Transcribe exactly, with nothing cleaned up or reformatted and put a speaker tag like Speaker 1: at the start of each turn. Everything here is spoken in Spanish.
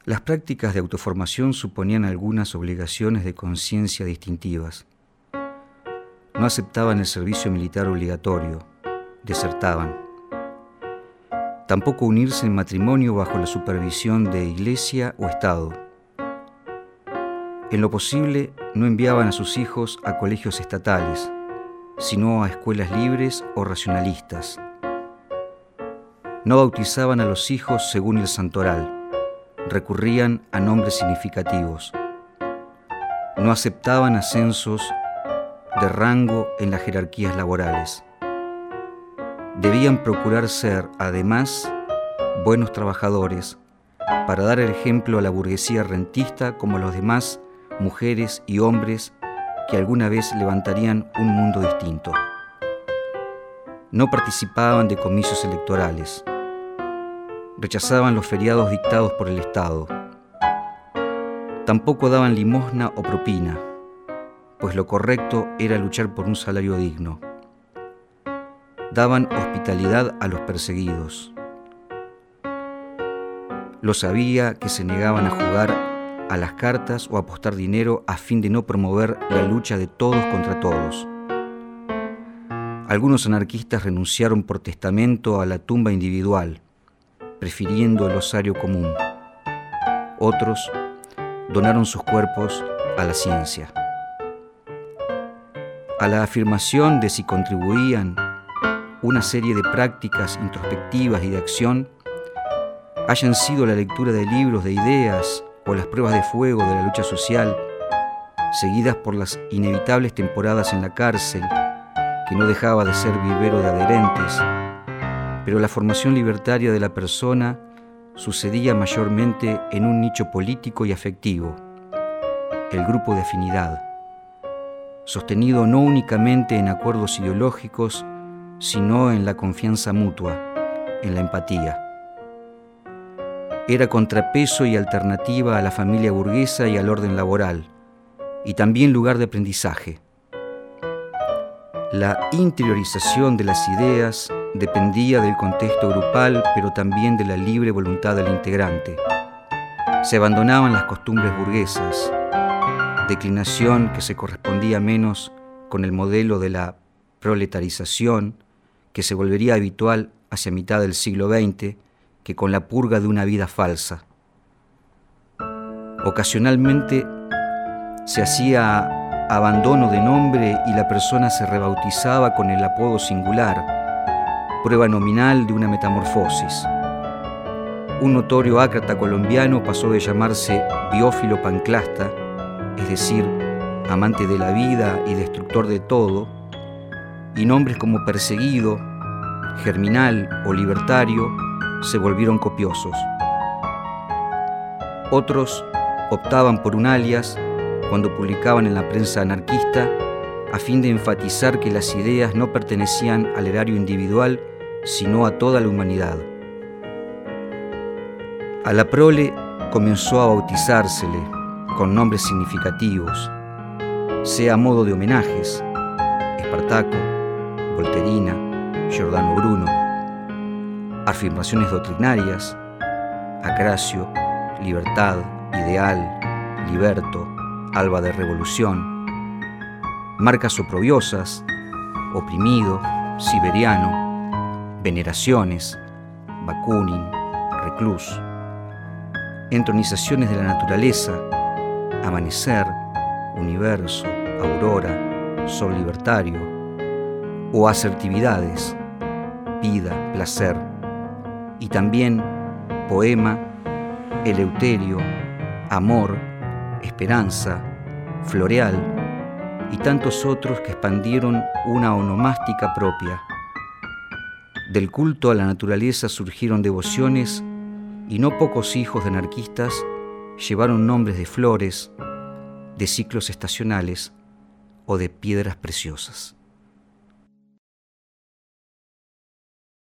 Speaker 1: Las prácticas de autoformación suponían algunas obligaciones de conciencia distintivas. No aceptaban el servicio militar obligatorio, desertaban. Tampoco unirse en matrimonio bajo la supervisión de iglesia o Estado. En lo posible, no enviaban a sus hijos a colegios estatales, sino a escuelas libres o racionalistas. No bautizaban a los hijos según el santoral, recurrían a nombres significativos. No aceptaban ascensos de rango en las jerarquías laborales. Debían procurar ser, además, buenos trabajadores para dar el ejemplo a la burguesía rentista como a los demás mujeres y hombres que alguna vez levantarían un mundo distinto. No participaban de comicios electorales. Rechazaban los feriados dictados por el Estado. Tampoco daban limosna o propina, pues lo correcto era luchar por un salario digno. Daban hospitalidad a los perseguidos. Lo sabía que se negaban a jugar a las cartas o a apostar dinero a fin de no promover la lucha de todos contra todos. Algunos anarquistas renunciaron por testamento a la tumba individual, prefiriendo el osario común. Otros donaron sus cuerpos a la ciencia. A la afirmación de si contribuían una serie de prácticas introspectivas y de acción, hayan sido la lectura de libros de ideas o las pruebas de fuego de la lucha social, seguidas por las inevitables temporadas en la cárcel, que no dejaba de ser vivero de adherentes, pero la formación libertaria de la persona sucedía mayormente en un nicho político y afectivo, el grupo de afinidad, sostenido no únicamente en acuerdos ideológicos, sino en la confianza mutua, en la empatía. Era contrapeso y alternativa a la familia burguesa y al orden laboral, y también lugar de aprendizaje. La interiorización de las ideas dependía del contexto grupal, pero también de la libre voluntad del integrante. Se abandonaban las costumbres burguesas, declinación que se correspondía menos con el modelo de la proletarización que se volvería habitual hacia mitad del siglo veinte que con la purga de una vida falsa. Ocasionalmente se hacía abandono de nombre y la persona se rebautizaba con el apodo singular, prueba nominal de una metamorfosis. Un notorio ácrata colombiano pasó de llamarse Biófilo Panclasta, es decir, amante de la vida y destructor de todo, y nombres como Perseguido, Germinal o Libertario se volvieron copiosos. Otros optaban por un alias cuando publicaban en la prensa anarquista a fin de enfatizar que las ideas no pertenecían al erario individual, sino a toda la humanidad. A la prole comenzó a bautizársele con nombres significativos, sea a modo de homenajes: Espartaco, Volterina, Giordano Bruno; afirmaciones doctrinarias: Acracio, Libertad, Ideal, Liberto, Alba de Revolución; marcas oprobiosas: Oprimido, Siberiano; veneraciones: Bakunin, Reclus; entronizaciones de la naturaleza: Amanecer, Universo, Aurora, Sol Libertario; o asertividades: Vida, Placer; y también Poema, Eleuterio, Amor, Esperanza, Floreal y tantos otros que expandieron una onomástica propia. Del culto a la naturaleza surgieron devociones y no pocos hijos de anarquistas llevaron nombres de flores, de ciclos estacionales o de piedras preciosas.